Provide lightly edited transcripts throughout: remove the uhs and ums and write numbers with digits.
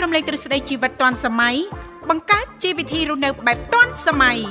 មលេងទ្រឹស្ដីជីវិតទាន់សម័យបង្កើតជីវវិធីរស់នៅបែបទាន់សម័យ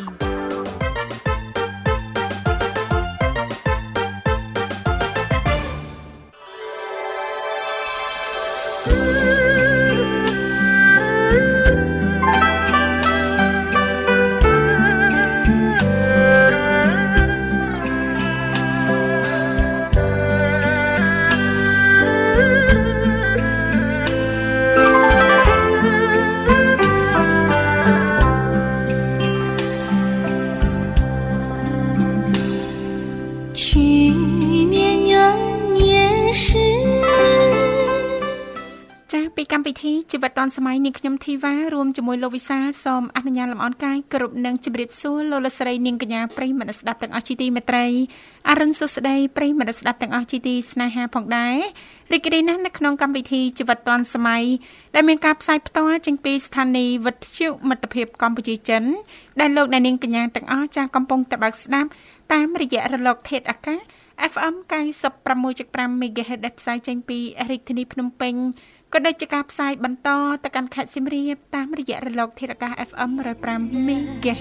កម្មវិធីជីវិតឌွန်សម័យនាងខ្ញុំធីវ៉ារួមជាមួយលោកវិសាលសូមអនុញ្ញាតលំអរកាយគ្រប់នឹងជម្រាបសួរលោកលស្រីនាងកញ្ញាប្រិយមិត្តស្ដាប់ទាំងអស់ជាទីមេត្រីអរុនសុស្ដីប្រិយមិត្តស្ដាប់ទាំងអស់ជាទីស្នេហាផងដែររីករាយណាស់នៅក្នុងកម្មវិធីជីវិតឌွန်សម័យដែលមានការផ្សាយផ្ទាល់ចេញពីស្ថានីយ៍វិទ្យុមិត្តភាពកម្ពុជាចិនដែលលោកនាងកញ្ញាទាំងអស់ចាស់កំពុងតែបើកស្ដាប់តាមរយៈរលកធាតុអាកាស FM 96.5 MHz ដែលផ្សាយចេញពីរាជធានីភ្នំពេញក៏ដូចជាការផ្សាយបន្តទៅកាន់ខេត្តសៀមរាបតាមរយៈរលកធាតុអាកាស FM 105 MHz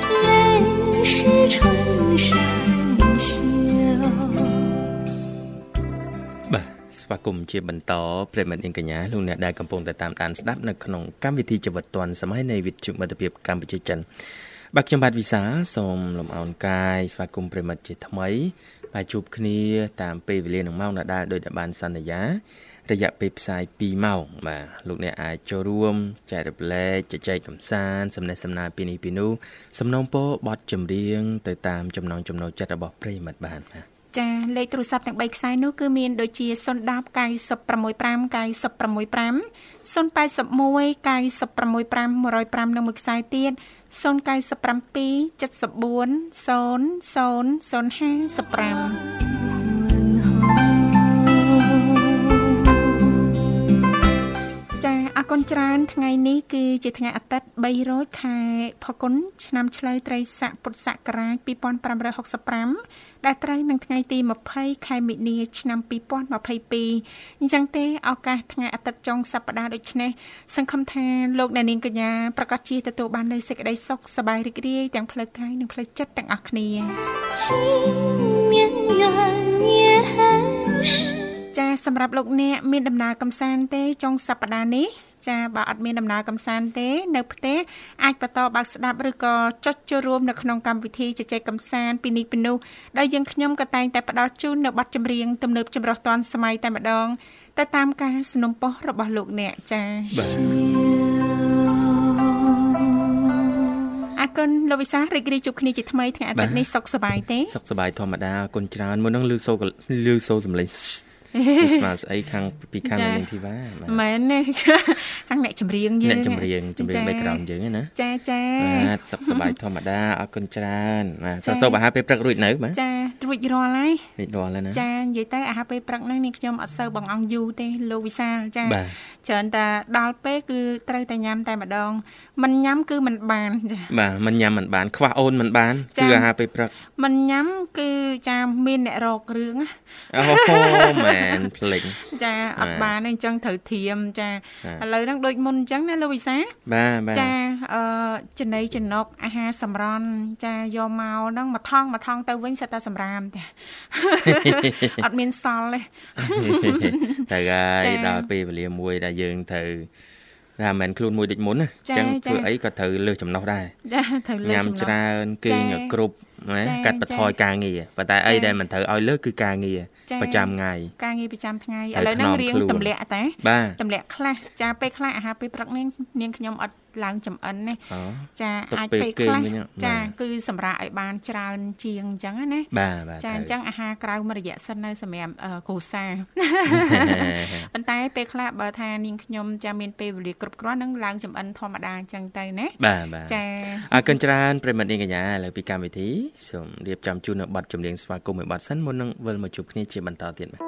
បាទស្វាគមន៍ជាបន្តប្រិយមិត្តនាងកញ្ញាលោកអ្នកដែលកំពុងតែតាមដានស្ដាប់នៅក្នុងកម្មវិធីជីវិតឌွန်សម័យនៃវិទ្យុមិត្តភាពកម្ពុជាចិនបាទខ្ញុំបាទវិសាសូមលំអរកាយស្វាគមន៍ប្រិយមិត្តជាថ្មីបាទជួបគ្នាតាមពេលវេលានឹងម៉ោងដដែលដោយតែបានសន្យារយៈពេលផ្សាយ2ម៉ោងបាទលោកអ្នកអាចចូលរួមចែករំលែកជជែកកម្សាន្តសំណេះសំណាលពីនេះពីនោះសំណូមពរបទចម្រៀងទៅតាមចំណង់ចំណូលចិត្តរបស់ប្រិយមិត្តបានបាទចាលេខទូរស័ព្ទទាំង3ខ្សែនោះគឺមានដូចជា010 965 965 081 965 105និងមួយខ្សែទៀត097 74 00 005អរគុណច្រើនថ្ងៃនេះគឺជាថ្ងៃអាទិត្យ300ខែផល្គុនឆ្នាំឆ្លូវត្រីស័កពុទ្ធសករាជ2565ដែលត្រូវនឹងថ្ងៃទី20ខែមិនិនាឆ្នាំ2022អញ្ចឹងទេឱកាសថ្ងៃអាទិត្យចុងសប្តាហ៍ដូចនេះសង្ឃឹមថាលោកអ្នកនាងកញ្ញាប្រកាសជាទទួលបាននូវសេចក្តីសុខសប្បាយរីករាយទាំងផ្លូវកាយនិងផ្លូវចិត្តទាំងអស់គ្នាចាសម្រាប់លោកអ្នកមានដំណើរកម្សាន្តទេចុងសប្តាហ៍នេះចាបើអត់មានដំណើរកម្សាន្តទេនៅផ្ទះអាចបន្តបើកស្ដាប់ឬក៏ចុចចូលរួមនៅក្នុងកម្មវិធីជជែកកម្សាន្តពីនេះពីនោះដោយយើងខ្ញុំក៏តែងតែផ្ដល់ជូននៅបទចម្រៀងទំនើបចម្រុះទាន់សម័យតែម្ដងទៅតាមការสนับสนุนរបស់លោកអ្នកចាអរគុណលោកវិសារីករាយជួបគ្នាជាថ្មីថ្ងៃអាទិត្យនេះសុខសប្បាយទេសុខសប្បាយធម្មតាអរគុណច្រើនមុននឹងលឺសូសំឡេងស្មាស្អីខាងពីខាងនាងធីវ៉ាមែនទេខាងអ្នកចម្រៀងយើងអ្នកចម្រៀងbackground យើងណាចាបាទសុខសប្បាយធម្មតាអរគុណច្រើនបាទសូមអាហារពេលព្រឹករួចនៅបាទចារួចរាល់ហើយណាចានិយាយទៅអាហារពេលព្រឹកហ្នឹងនាងខ្ញុំអត់សូវបងអង្គយូរទេលោកវិសាលចាច្រើនតែដល់ពេលគឺត្រូវតែញ៉ាំតែម្ដងមិនញ៉ាំគឺមិនបានចាបាទមិនញ៉ាំមិនបានខ្វះអូនមិនបានគឺអាហារពេលព្រឹកមិនញ៉ាំគឺចាមានអ្នករករឿងអូមែនភ្លេចចាអត់បានអញ្ចឹងត្រូវធៀមចាឥឡូវហ្នឹងដូចមុនអញ្ចឹងណាលោកវិសាបាទចាចំណីចំណុកអាហារសម្រន់ចាយកមកហ្នឹងមួយថងទៅវិញសិតតែសម្រាមចាអត់មានសល់ទេតែហើយដល់ពេលវេលាមួយដែលយើងត្រូវថាមិនខ្លួនមួយដូចមុនណាអញ្ចឹងធ្វើអីក៏ត្រូវលើសចំណុះដែរចាត្រូវលើសញ៉ាំច្រើនគេងគ្រប់កាត់បន្ថយការងារប៉ុន្តែអីដែលមិនត្រូវឲ្យលើគឺការងារប្រចាំថ្ងៃការងារប្រចាំថ្ងៃឥឡូវហ្នឹងរៀងទម្លាក់តែទម្លាក់ខ្លះចាពេលខ្លះអាហារពេលព្រឹកនេះនាងខ្ញុំអត់ឡើងចំអិនទេចាអាចពេលខ្លះចាគឺសម្រាប់ឲ្យបានច្រើនជាងអញ្ចឹងណាចាអញ្ចឹងអាហារក្រៅមួយរយៈសិននៅសម្រាប់គ្រួសារប៉ុន្តែពេលខ្លះបើថានាងខ្ញុំចាមានពេលវេលាគ្រប់គ្រាន់នឹងឡើងចំអិនធម្មតាអញ្ចឹងទៅណាចាអរគុណច្រើនប្រិមត្តនាងកញ្ញាឥឡូវពីកម្មវិធីសូមរៀបចំជូននៅបទចម្រៀងស្វាគមន៍មួយបទសិនមុននឹងវិលមកជួបគ្នាជាបន្តទៀតបាទ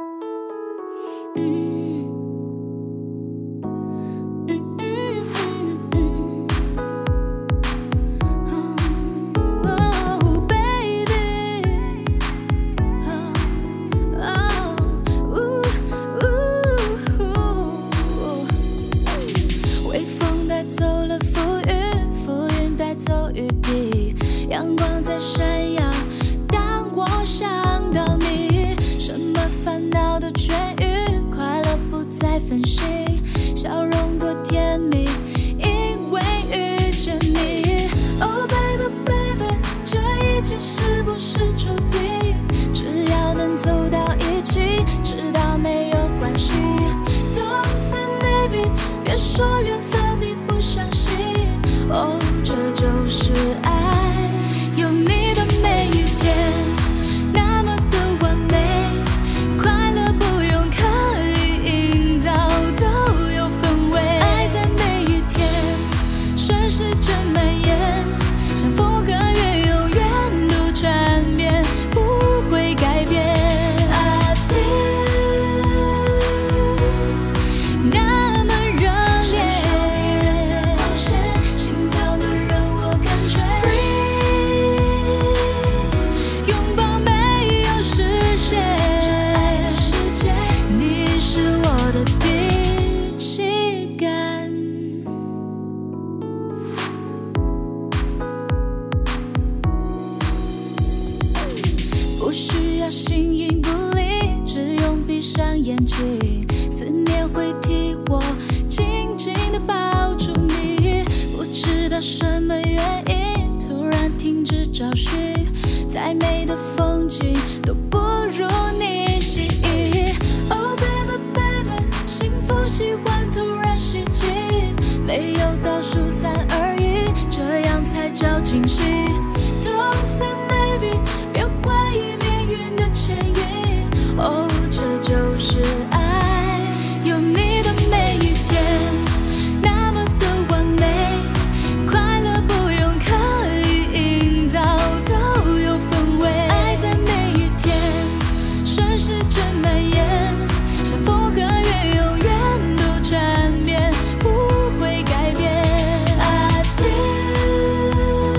紧紧，思念会替我紧紧地抱住你。不知道什么原因，突然停止找寻，再美的风景都不如你吸引。Oh baby baby， 幸福喜欢突然袭击，没有倒数3、2、1，这样才叫惊喜。Don't say maybe， 别怀疑命运的牵引。哦，这就是爱，有你的每一天，那么的完美，快乐不用刻意营造，都有氛围。爱在每一天，顺时针蔓延，像风和月，永远都缠绵，不会改变。I feel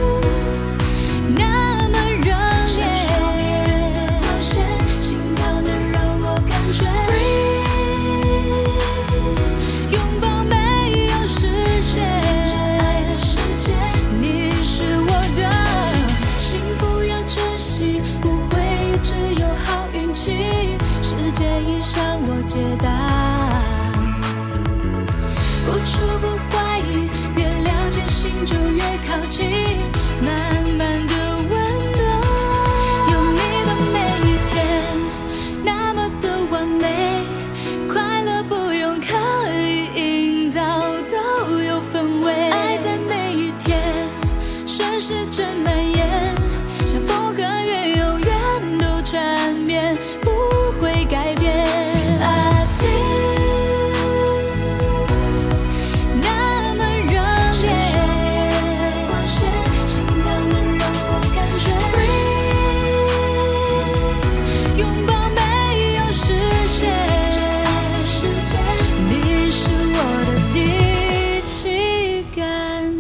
那么热烈，心跳能让我感觉 free， 拥抱没有实现，爱的世界，你是我的。幸福要珍惜，不会只有好运气，世界已向我解答。付出不怀疑，越了解心就越靠近，慢慢的温暖。有你的每一天，那么的完美，快乐不用刻意营造，都有氛围。爱在每一天，顺时针蔓延，像风和月，永远都缠绵，不会改变。I feel 那么热烈，心跳能让我感觉 free， 拥抱没有实现，爱的世界，你是我的第七感。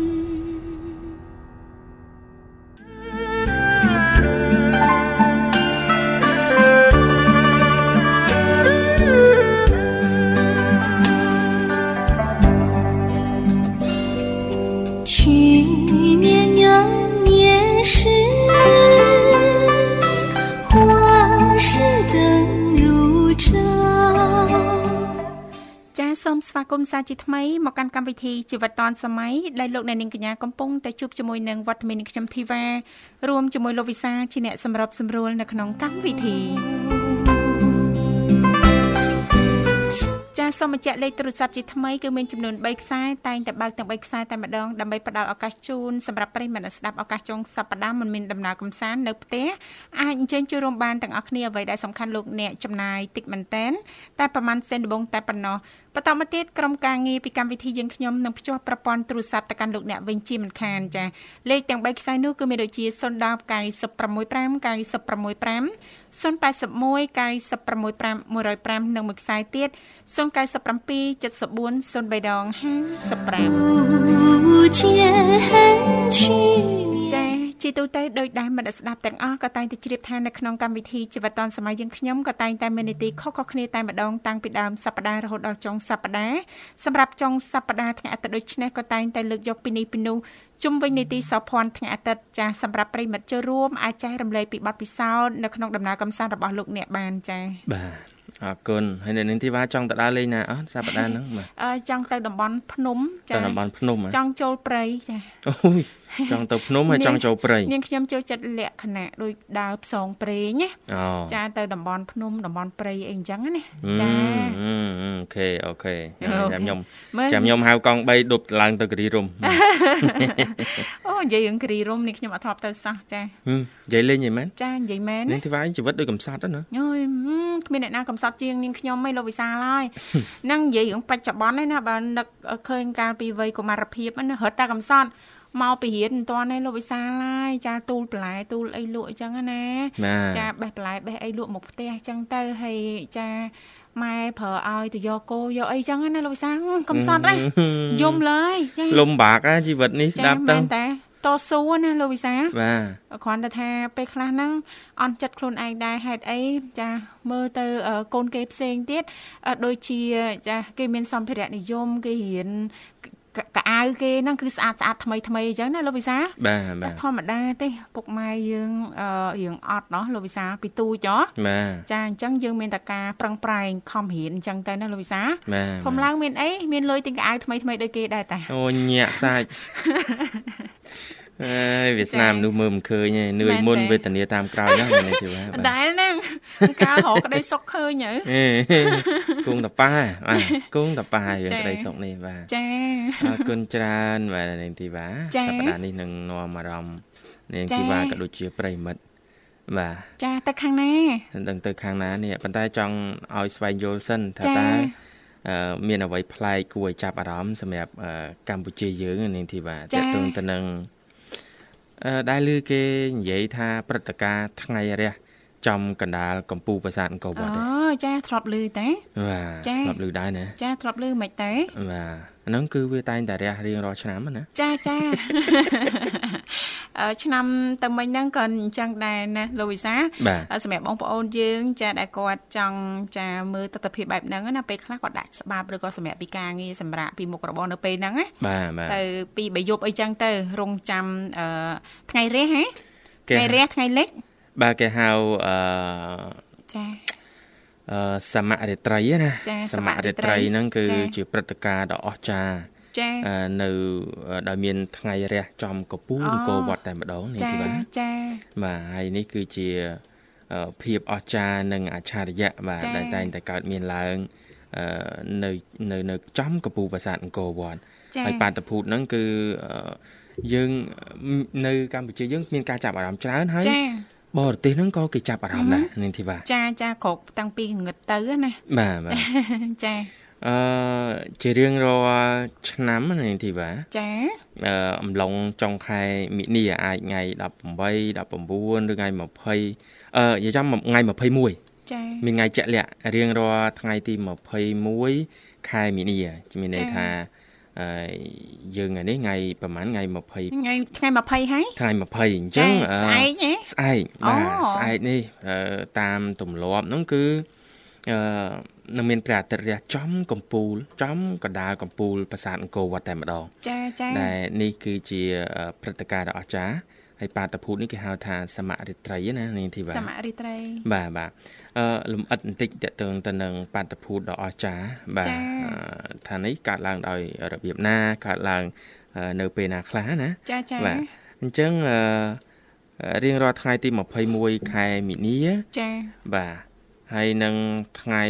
去年有年时，花市灯如昼。 ចាសសូមស្វាគមន៍សាជាថ្មីមកកាន់កម្មវិធីជីវិតឌွန်សម័យដែលលោកអ្នកនាងកញ្ញាកំពុងតែជួបជាមួយនឹងវត្តមានខ្ញុំធីវ៉ារួមជាមួយលោកវិសាជាអ្នកសម្របសម្រួលនៅក្នុងកម្មវិធីចាសសូមបញ្ជាក់លេខទូរស័ព្ទជាថ្មីគឺមានចំនួន3ខ្សែតែងតែបើកទាំង3ខ្សែតែម្ដងដើម្បីផ្ដល់ឱកាសជូនសម្រាប់ប្រិយមិត្តស្ដាប់ឱកាសចុងសប្ដាហ៍មិនមានដំណើរកម្សាន្តនៅផ្ទះអាចអញ្ជើញចូលរួមបានទាំងអស់គ្នាអ្វីដែលសំខាន់លោកអ្នកចំណាយតិចមែនតែនតែប្រហែលសេនដំបងតែប៉ុណ្ណោះបន្តមកទៀតក្រុមការងារពីកម្មវិធីយើងខ្ញុំនឹងភ្ជាប់ប្រព័ន្ធទូរស័ព្ទទៅកាន់លោកអ្នកវិញជាមិនខានចាលេខទាំង3ខ្សែនោះគឺមានដូចជា010 965 965 081 965 105និងមួយខ្សែទៀត097 74 0355ចាជាទូទៅដោយដែលមិត្តស្ដាប់ទាំងអស់ក៏តែងតែជ្រាបថានៅក្នុងកម្មវិធីជីវិតឌွန်សម័យយើងខ្ញុំក៏តែងតែមាននីតិខុសៗគ្នាតែម្ដងតាំងពីដើមសប្ដាហ៍រហូតដល់ចុងសប្ដាហ៍សម្រាប់ចុងសប្ដាហ៍ថ្ងៃអាទិត្យដូចនេះក៏តែងតែលើកយកពីនេះពីនោះជុំវិញនីតិសោភ័ណ្ឌថ្ងៃអាទិត្យចាសម្រាប់ប្រិមិត្តចូលរួមអាចចែករំលែកពីបទពិសោធន៍នៅក្នុងដំណើរកម្សាន្តរបស់លោកអ្នកបានចាបាទអរគុណហើយនៅនឹងទីវ៉ាចង់ទៅដើរលេងណាអត់សប្តាហ៍ហ្នឹងបាទចង់ទៅតំបន់ភ្នំចាទៅតំបន់ភ្នំចង់ចូលព្រៃចាអូយចង់ទៅភ្នំហើយចង់ចូលព្រៃនាងខ្ញុំចូលចិត្តលក្ខណៈដូចដើរផ្សងព្រេងណាចាទៅតំបន់ភ្នំតំបន់ព្រៃអីអញ្ចឹងណាចាអូខេចាំខ្ញុំហៅកង់3ដប់ឡើងទៅគិរីរំអូនិយាយរឿងគិរីរំនេះខ្ញុំអត់ធ្លាប់ទៅសោះចានិយាយលេងយីមែនចានិយាយមែននាងទីវ៉ាជីវិតដូចកំសត់ណាអូយគ្មានអ្នកណាកំសត់ជាងនាងខ្ញុំឯងលោកវិសាលហើយហ្នឹងនិយាយរឿងបច្ចុប្បន្នឯណាបើនឹកឃើញកាលពីវ័យកុមារភាពណារត់តែកំសត់មកពីរៀនមិនទាន់ឯងលោកវិសាលហើយចាទូលបន្លែទូលអីលក់អញ្ចឹងណាចាបេះបន្លែបេះអីលក់មកផ្ទះអញ្ចឹងទៅហើយចាម៉ែប្រើឲ្យទៅយកគោយកអីចឹងណាលោកវិសាលកំសត់ណាយំលើយចាលំបាកណាជីវិតនេះស្ដាប់ទៅមែនតាតស៊ូណាលោកវិសាលបាទគ្រាន់តែថាពេលខ្លះហ្នឹងអន់ចិត្តខ្លួនឯងដែរហេតុអីចាមើលទៅកូនគេផ្សេងទៀតដូចជាចាគេមានសម្ភារៈនិយមគេរៀនកៅគេហ្នឹងគឺស្អាតថ្មីអញ្ចឹងណាលោកវិសាលបាទធម្មតាទេពុកម៉ែយើងរឿងអត់ណោះលោកវិសាលពីទូចចាអញ្ចឹងយើងមានតែការប្រឹងប្រែងខំរៀនអញ្ចឹងទៅណាលោកវិសាលធំឡើងមានអីមានលុយទិញកៅថ្មីដូចគេដែរតាអូញាក់សាច់វាស្នាមនោះមើលមិនឃើញទេនឿយមុនវេទនាតាមក្រោយណានេះទេបាទដែលហ្នឹងកាលរកក្តីសុខឃើញហ៎គង់តប៉ាគង់តប៉ារឿងក្តីសុខនេះបាទចាអរគុណច្រើនបាទនាងធីវ៉ាសប្តាហ៍នេះនឹងនាំអារម្មណ៍នាងធីវ៉ាក៏ដូចជាប្រិមិត្តបាទចាទៅខាងណាដឹងទៅខាងណានេះប៉ុន្តែចង់ឲ្យស្វែងយល់សិនថាតើមានអ្វីប្លែកគួរឲ្យចាប់អារម្មណ៍សម្រាប់កម្ពុជាយើងនាងធីវ៉ាទាក់ទងទៅនឹងដែលឮគេនិយាយថាព្រឹត្តិការណ៍ថ្ងៃរះចំកណ្ដាលកំពូលប្រាសាទអង្គរវត្តចាធ្លាប់ឮទេបាទធ្លាប់ឮដែរណាចាធ្លាប់ឮមិនទេបាទហ្នឹងគឺវាតែងតែរះរៀងរាល់ឆ្នាំណាចាឆ្នាំតែមិញហ្នឹងក៏អញ្ចឹងដែរណាលោកវិសាសម្រាប់បងប្អូនយើងចាដែលគាត់ចង់ចាមើលទស្សនវិជ្ជាបែបហ្នឹងណាពេលខ្លះគាត់ដាក់ច្បាប់ឬក៏សម្រាប់ពីការងារសម្រាប់ពីមុខរបរនៅពេលហ្នឹងណាទៅពី3យប់អីចឹងទៅរងចាំថ្ងៃរះហ៎ថ្ងៃរះថ្ងៃលិចបាទគេហៅចាសមរិត្រីណាសមរិត្រីហ្នឹងគឺជាព្រឹត្តិការណ៍ដ៏អស្ចារ្យនៅដោយមានថ្ងៃរះចំកំពូលអង្គរវត្តតែម្ដងនេះទីបាទបាទហើយនេះគឺជាភាពអស្ចារ្យនិងអច្ឆរិយៈបាទដែលតែងតែកើតមានឡើងនៅចំកំពូលប្រាសាទអង្គរវត្តហើយបាតុភូតហ្នឹងគឺយើងនៅកម្ពុជាយើងមានការចាប់អារម្មណ៍ច្រើនហើយបរទេសហ្នឹងក៏គេចាប់អារម្មណ៍ដែរនាងធីវ៉ាចាគ្រប់តាំងពីងឹតទៅណាបាទចាជារៀងរាល់ឆ្នាំនាងធីវ៉ាចាអំឡុងចុងខែមិនិនាអាចថ្ងៃ18 19ឬថ្ងៃ20និយាយចំថ្ងៃ21 ចាមានថ្ងៃជាក់លាក់រៀងរាល់ថ្ងៃទី21ខែមិនិនាមានន័យថាយើងថ្ងៃនេះថ្ងៃប្រហែលថ្ងៃ20 ថ្ងៃ20ហើយថ្ងៃ20អញ្ចឹងស្អែកហ៎ស្អែកបាទស្អែកនេះតាមទម្លាប់ហ្នឹងគឺនឹងមានព្រះអាទិត្យរះចំកំពូលចំកណ្ដាលកំពូលប្រាសាទអង្គរវត្តតែម្ដងចាដែលនេះគឺជាព្រឹត្តិការណ៍ដ៏អស្ចារ្យហើយបាតុភូតនេះគេហៅថាសមរិត្រីណានាងធីវ៉ាសមរិត្រីបាទលំអិតបន្តិចតទៅនឹងបាតុភូតដ៏អស្ចារ្យបាទថានេះកើតឡើងដោយរបៀបណាកើតឡើងនៅពេលណាខ្លះណាចាបាទអញ្ចឹងរៀងរាល់ថ្ងៃទី21ខែមិនិនាចាបាទហើយនឹងថ្ងៃ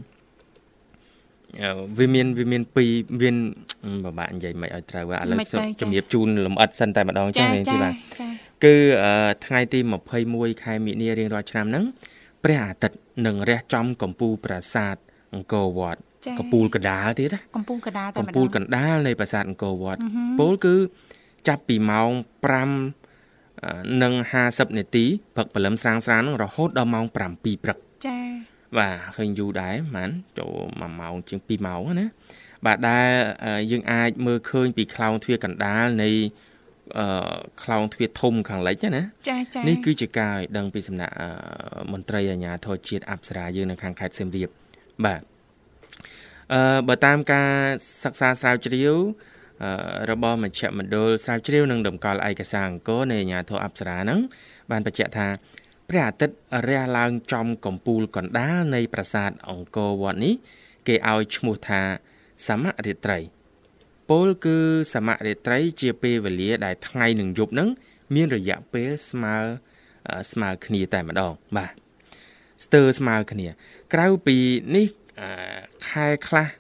វាមាន2មានពិបាកនិយាយមិនឲ្យត្រូវឥឡូវជំរាបជូនលំអិតសិនតែម្ដងចឹងនេះទីបាទគឺថ្ងៃទី21ខែមិនិនារៀងរាល់ឆ្នាំហ្នឹងព្រះអាទិត្យនឹងរះចំកំពូលប្រាសាទអង្គរវត្តកំពូលកណ្ដាលទៀតណាកំពូលកណ្ដាលតែម្ដងកំពូលកណ្ដាលនៃប្រាសាទអង្គរវត្តពលគឺចាប់ពីម៉ោង5:50 នាទីព្រឹកព្រលឹមស្រាងហ្នឹងរហូតដល់ម៉ោង7ព្រឹកចាបាទឃើញយូរដែរហ្មងចូល1ម៉ោងជាង2ម៉ោងណាបាទដែលយើងអាចមើលឃើញពីខ្លោងទ្វារកណ្ដាលនៃខ្លោងទ្វារធំខាងលិចណាចានេះគឺជាការឲ្យដឹងពីសំណាក់មន្ត្រីអាជ្ញាធរជាតិអប្សរាយើងនៅខាងខេត្តសៀមរាបបាទបើតាមការសិក្សាស្រាវជ្រាវរបស់មជ្ឈមណ្ឌលស្រាវជ្រាវនិងតម្កល់ឯកសារអង្គរនៃអាជ្ញាធរអប្សរាហ្នឹងបានបញ្ជាក់ថាព្រះអាទិត្យរះឡើងចំកំពូលកណ្ដាលនៃប្រាសាទអង្គរវត្តនេះគេឲ្យឈ្មោះថាសមរិត្រីពលគឺសមរិត្រីជាពេលវេលាដែលថ្ងៃនិងយប់ហ្នឹងមានរយៈពេលស្មើគ្នាតែម្ដងបាទស្ទើរស្មើគ្នាក្រៅពីនេះខែខ្លះ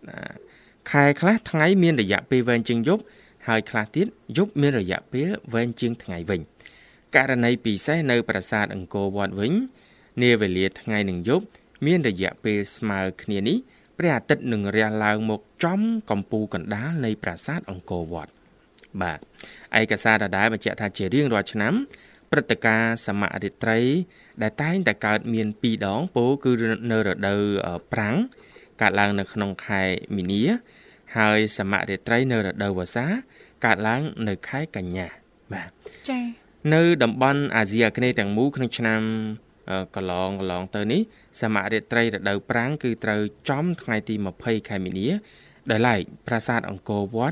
ថ្ងៃមានរយៈពេលវែងជាងយប់ហើយខ្លះទៀតយប់មានរយៈពេលវែងជាងថ្ងៃវិញករណីពិសេសនៅប្រាសាទអង្គរវត្តវិញនាវេលាថ្ងៃនិងយប់មានរយៈពេលស្មើគ្នានេះព្រះអាទិត្យនឹងរះឡើងមកចំកំពូលកណ្ដាលនៃប្រាសាទអង្គរវត្តបាទឯកសារដដែលបញ្ជាក់ថាជារៀងរាល់ឆ្នាំព្រឹត្តិការណ៍សមរិត្រីដែលតែងតែកើតមាន2ដងពោលគឺនៅរដូវប្រាំងកើតឡើងនៅក្នុងខែមីនាហើយសមរិត្រីនៅរដូវវស្សាកើតឡើងនៅខែកញ្ញាបាទចា៎នៅតំបន់អាស៊ីអាគ្នេយ៍ទាំងមូលក្នុងឆ្នាំកន្លងទៅនេះសមរិត្រីរដូវប្រាំងគឺត្រូវចំថ្ងៃទី20ខែមីនាដោយឡែកប្រាសាទអង្គរវត្ត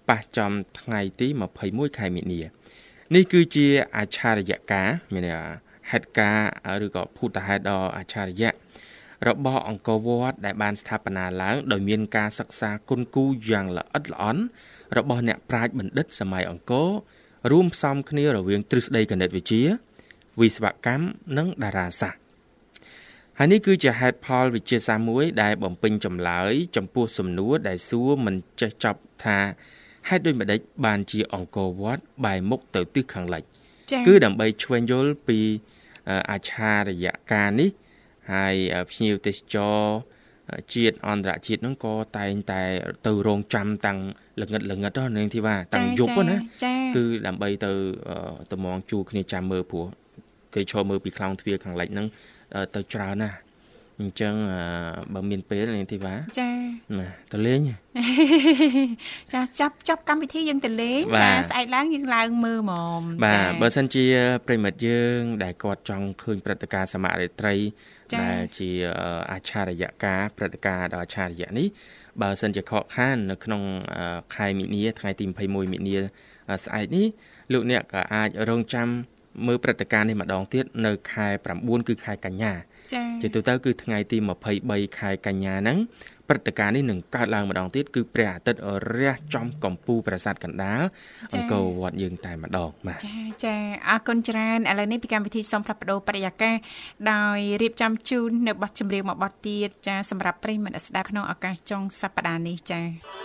ប៉ះចំថ្ងៃទី21ខែមិនិនានេះគឺជាអច្ឆរិយការមានហេតុការឬក៏ភូតហេតុដ៏អច្ឆរិយៈរបស់អង្គរវត្តដែលបានស្ថាបនាឡើងដោយមានការសិក្សាគុណគូយ៉ាងល្អិតល្អន់របស់អ្នកប្រាជ្ញបណ្ឌិតសម័យអង្គររួមផ្សំគ្នារវាងទ្រឹស្ដីគណិតវិទ្យាវិស្វកម្មនិងតារាសាស្ត្រហើយនេះគឺជាហេតុផលវិទ្យាសាស្ត្រមួយដែលបំពេញចម្លើយចំពោះសំណួរដែលសួរមិនចេះចប់ថាហេតុដូចម្តេចបានជាអង្គរវត្តបែរមុខទៅទិសខាងលិចគឺដើម្បីឆ្វេងយល់ពីអច្ឆរិយការនេះហើយភ្ញៀវទេសចរជាតិអន្តរជាតិហ្នឹងក៏តែងតែទៅរងចាំតាំងល្ងិតនាងធីវ៉ាតាំងយប់ណាគឺដើម្បីទៅមងជួគ្នាចាំមើលព្រោះគេឈរមើលពីខ្លោងទ្វារខាងលិចហ្នឹងទៅច្រើនណាស់អញ្ចឹងបើមានពេលនាងធីវ៉ាចាទៅលេងចាចាប់កម្មវិធីយើងទៅលេងចាស្អែកឡើងយើងឡើងមើលហ្មងបាទបើសិនជាប្រិមិត្តយើងដែលគាត់ចង់ឃើញព្រឹត្តិការណ៍សមរាត្រីដែលជាអច្ឆរិយការព្រឹត្តិការណ៍ដ៏អច្ឆរិយៈនេះបើសិនជាខកខាននៅក្នុងខែមិនិនាថ្ងៃទី21មិនិនាស្អែកនេះលោកអ្នកក៏អាចរងចាំមើលព្រឹត្តិការណ៍នេះម្ដងទៀតនៅខែ9គឺខែកញ្ញាជាទូទៅគឺថ្ងៃទី23ខែកញ្ញាហ្នឹងព្រឹត្តិការណ៍នេះនឹងកើតឡើងម្ដងទៀតគឺព្រះអាទិត្យរះចំកំពូលប្រាសាទកណ្ដាលអង្គរវត្តយើងតែម្ដងបាទចាអរគុណច្រើនឥឡូវនេះពីកម្មវិធីសូមផ្លាស់ប្ដូរបរិយាកាសដោយរៀបចំជូននៅបទចម្រៀងមួយបទទៀតចាសម្រាប់ប្រិយមិត្តស្ដាប់ក្នុងឱកាសចុងសប្ដាហ៍នេះចា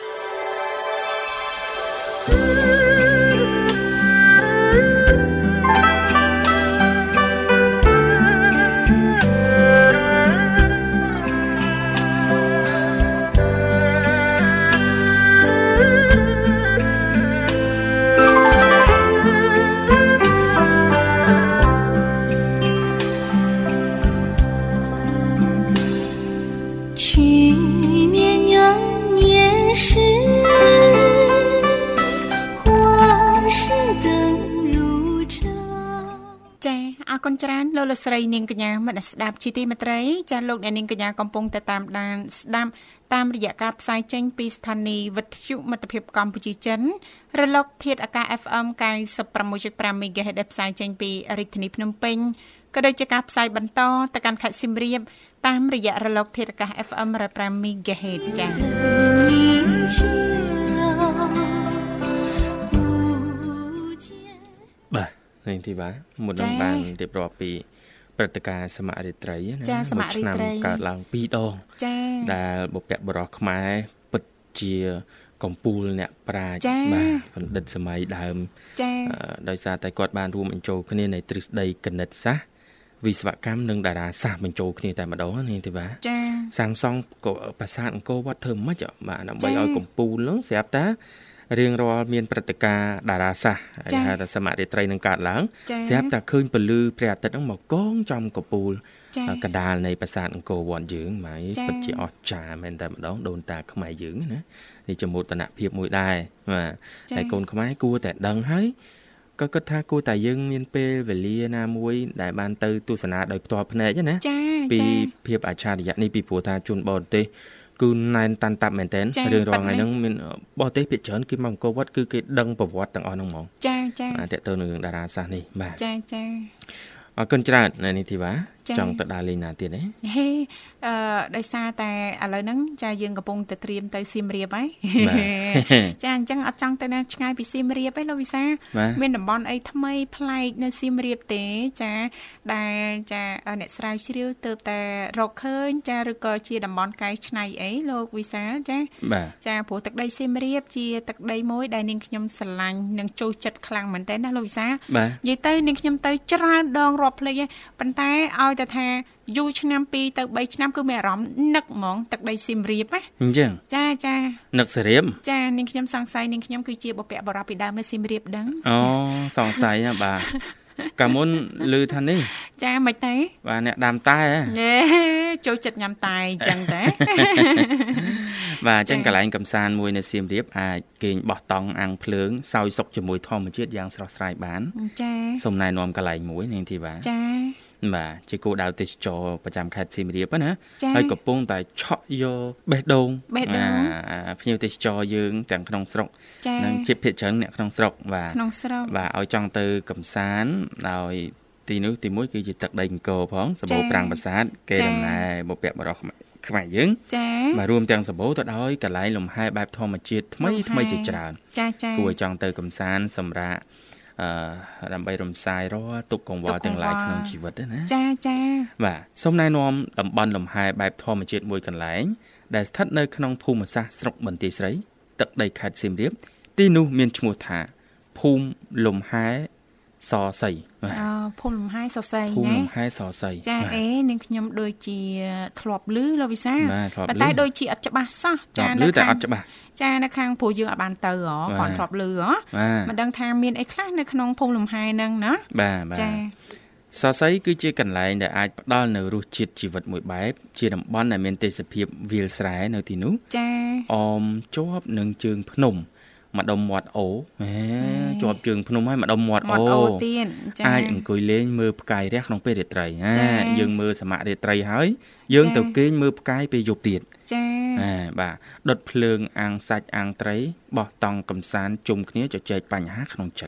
កូនច្រើនលោកលោកស្រីនាងកញ្ញាមនស្ដាប់ជាទីមេត្រីចាលោកអ្នកនាងកញ្ញាកំពុងតែតាមដានស្ដាប់តាមរយៈការផ្សាយចេញពីស្ថានីយ៍វិទ្យុមិត្តភាពកម្ពុជាចិនរលកធាតុអាកាស FM 96.5 MHz ផ្សាយចេញពីរាជធានីភ្នំពេញក៏ដូចជាការផ្សាយបន្តទៅកាន់ខេត្តសៀមរាបតាមរយៈរលកធាតុអាកាស FM 105 MHz ចា៎បាទនាងធីវ៉ាមុននឹងបានរៀបរាប់ពីព្រឹត្តិការណ៍សមរាត្រីណាមួយឆ្នាំកើតឡើង2ដងដែលបុព្វបុរសខ្មែរពិតជាកំពូលអ្នកប្រាជ្ញបាទបណ្ឌិតសម័យដើមដោយសារតែគាត់បានរួមបញ្ចូលគ្នានៃទ្រឹស្ដីគណិតសាស្ត្រវិស្វកម្មនិងតារាសាស្ត្របញ្ចូលគ្នាតែម្ដងនាងធីវ៉ាសាងសង់ប្រាសាទអង្គរវត្តធ្វើម៉េចបាទដើម្បីឲ្យកំពូលនោះស្រាប់តារៀងរាល់មានព្រឹត្តិការណ៍តារាសាស្ត្រហៅថាសមរាត្រីនឹងកើតឡើងស្រាប់តែឃើញពលឺព្រះអាទិត្យហ្នឹងមកកងចំកពូលកណ្ដាលនៃប្រាសាទអង្គរវត្តយើងម៉ែពិតជាអស្ចារ្យមែនតែម្ដងដូនតាខ្មែរយើងណានេះជាមោទនភាពមួយដែរបាទហើយកូនខ្មែរគួរតែដឹងហើយក៏គិតថាគួរតែយើងមានពេលវេលាណាមួយដែលបានទៅទស្សនាដោយផ្ទាល់ភ្នែកណាពីភាពអច្ឆរិយៈនេះពីព្រោះថាជនបរទេសគឺណែនតាន់តាប់មែនតើរឿងរាល់ថ្ងៃហ្នឹងមានបរទេសភាគច្រើនគេមកអង្គរវត្តគឺគេដឹងប្រវត្តិទាំងអស់ហ្នឹងហ្មងចាតើទៅនឹងរឿងតារាសាស្ត្រនេះបាទចាអរគុណច្រើននេះធីវ៉ាចង់ទៅដើរលេងណាទៀតទេដោយសារតែឥឡូវហ្នឹងចាយើងកំពុងតែត្រៀមទៅសៀមរាបហើយចាអញ្ចឹងអត់ចង់ទៅណាឆ្ងាយពីសៀមរាបទេលោកវិសាមានតំបន់អីថ្មីប្លែកនៅសៀមរាបទេចាដែលចាអ្នកស្រាវជ្រាវទើបតែរកឃើញចាឬក៏ជាតំបន់កែច្នៃអីលោកវិសាចាព្រោះទឹកដីសៀមរាបជាទឹកដីមួយដែលនាងខ្ញុំស្រឡាញ់និងចូលចិត្តខ្លាំងមែនទែនណាលោកវិសានិយាយទៅនាងខ្ញុំទៅច្រើនដងរាប់ភ្លេចឯងប៉ុន្តែឲ្យតែថាយូរឆ្នាំ2ទៅ3ឆ្នាំគឺមានអារម្មណ៍នឹកហ្មងទឹកដីសៀមរាបណាអញ្ចឹងចានឹកសៀមរាបចានាងខ្ញុំសង្ស័យនាងខ្ញុំគឺជាបុព្វបុរសពីដើមនៅសៀមរាបដឹងអូសង្ស័យណាបាទកាលមុនឮថានេះចាមិនទេបាទអ្នកដាំតែចូលចិត្តញ៉ាំតែអញ្ចឹងតែបាទអញ្ចឹងកន្លែងកំសាន្តមួយនៅសៀមរាបអាចគេងបោះតង់អាំងភ្លើងសោយសុកជាមួយធម្មជាតិយ៉ាងស្រស់ស្រាយបានចាសូមណែនាំកន្លែងមួយនាងធីវ៉ាចាបាទជាគោលដៅទេសចរប្រចាំខេត្តសៀមរាបណាហើយកំពុងតែឆក់យកបេះដូងភ្ញៀវទេសចរយើងទាំងក្នុងស្រុកនិងជាភាគច្រើនអ្នកក្នុងស្រុកបាទបាទឲ្យចង់ទៅកំសាន្តដោយទីនោះទីមួយគឺជាទឹកដីអង្គរផងសម្បូរប្រាំងប្រាសាទគេដំណើរបុព្វបុរសខ្មែរយើងបាទរួមទាំងសម្បូរទៅដោយកន្លែងលំហែបែបធម្មជាតិថ្មីជាច្រើនគួរឲ្យចង់ទៅកំសាន្តសម្រាប់ដើម្បីរំសាយរាល់ទុក្ខកង្វល់ទាំងឡាយក្នុងជីវិតណាចាបាទសូមណែនាំតំបន់លំហែបែបធម្មជាតិមួយកន្លែងដែលស្ថិតនៅក្នុងភូមិសាស្ត្រស្រុកបន្ទាយស្រីទឹកដីខេត្តសៀមរាបទីនោះមានឈ្មោះថាភូមិលំហែសសីភូមិលំហែសសីណាភូមិលំហែសសីចានាងខ្ញុំដូចជាធ្លាប់ឮលោកវិសាប៉ុន្តែដូចជាអត់ច្បាស់សោះចានៅតែអត់ច្បាស់ចានៅខាងព្រោះយើងអត់បានទៅគាត់ធ្លាប់ឮមិនដឹងថាមានអីខ្លះនៅក្នុងភូមិលំហែហ្នឹងណាបាទចាសសីគឺជាកន្លែងដែលអាចផ្ដល់នូវរសជាតិជីវិតមួយបែបជាតំបន់ដែលមានទេសភាពវាលស្រែនៅទីនោះចាអមជាប់នឹងជើងភ្នំម្ដុំមាត់អូជាប់ជើងភ្នំហើយម្ដុំមាត់អូទៀតអាចអង្គុយលេងមើលផ្កាយរះក្នុងពេលរាត្រីយើងមើលសមៈរាត្រីហើយយើងទៅគេងមើលផ្កាយពេលយប់ទៀតចាបាទដុតភ្លើងអាំងសាច់អាំងត្រីបោះតង់កំសាន្តជុំគ្នាជជែកបញ្ហាក្នុងចិត្ត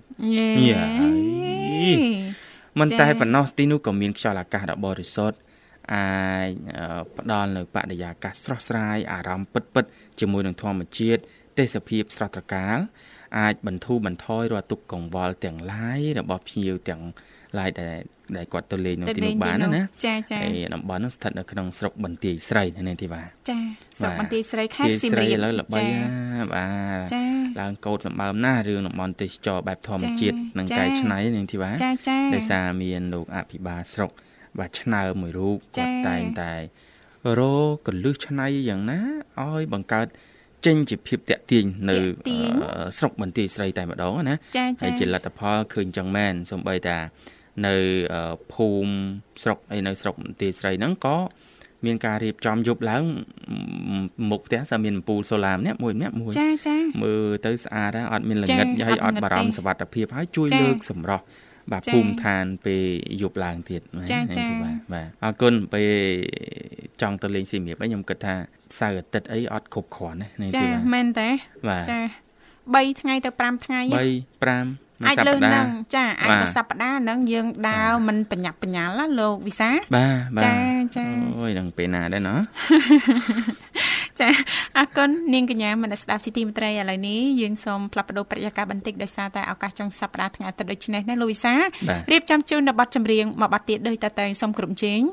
មិនតែប៉ុណ្ណោះទីនោះក៏មានខ្យល់អាកាសដ៏បរិសុទ្ធអាចផ្ដល់នូវបរិយាកាសស្រស់ស្រាយអារម្មណ៍ពិតជាមួយនឹងធម្មជាតិទេសភាពស្រស់ត្រកាលអាចបន្ធូរបន្ថយរាល់ទុក្ខកង្វល់ទាំងឡាយរបស់ភ្ញៀវទាំងឡាយដែលគាត់ទៅលេងនៅទីនោះបានណាហើយតំបន់នោះស្ថិតនៅក្នុងស្រុកបន្ទាយស្រីនៅទីបាទចាស្រុកបន្ទាយស្រីខេត្តសៀមរាបឥឡូវល្បីបាទឡើងកោតសម្បើមណាស់រឿងតំបន់ទេសចរបែបធម្មជាតិនិងកែច្នៃនៅទីបាទដោយសារមានលោកអភិបាលស្រុកបាទឆ្នើមួយរូបគាត់តែងតែរកលឹះឆ្នៃយ៉ាងណាឲ្យបង្កើតចេញជាភាពតាក់ទាញនៅស្រុកបន្ទាយស្រីតែម្ដងណាហើយជាលទ្ធផលឃើញចឹងមែនសូម្បីតានៅភូមិស្រុកនៅស្រុកបន្ទាយស្រីហ្នឹងក៏មានការរៀបចំយប់ឡើងមុខផ្ទះសាមានអំពូលសូឡាម្នាក់មួយចាមើលទៅស្អាតដែរអត់មានល្ងិតហើយអត់បារម្ភសុវត្ថិភាពហើយជួយលើកសម្រស់បាទភូមិឋានពេលយប់ឡើងទៀតបាទអរគុណពេលចង់ទៅលេងសៀមរាបខ្ញុំគិតថាសៅរ៍អាទិត្យអីអត់គ្រប់គ្រាន់ណាចាមែនទេចា3ថ្ងៃទៅ5ថ្ងៃ 3-5 អាចលើនឹងចាអាចមួយសប្តាហ៍ហ្នឹងយើងដើរមិនបញ្ញាប់បញ្ញាល់ណាលោកវិសាបាទចាអូយដល់ពេលណាដែរណោះចាអរគុណនាងកញ្ញាមនស្ដាប់ជីទីមេត្រីឥឡូវនេះយើងសូមផ្លាស់ប្ដូរប្រយាករបន្តិចដោយសារតែឱកាសចុងសប្តាហ៍ថ្ងៃអាទិត្យដូចនេះណាលោកវិសារៀបចំជូននៅប័ណ្ណចម្រៀងមួយប័ណ្ណទៀតដោយតតែសូមគ្រប់ជេង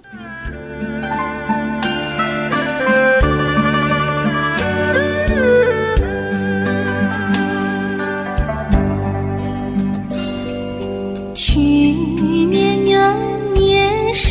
去年有年时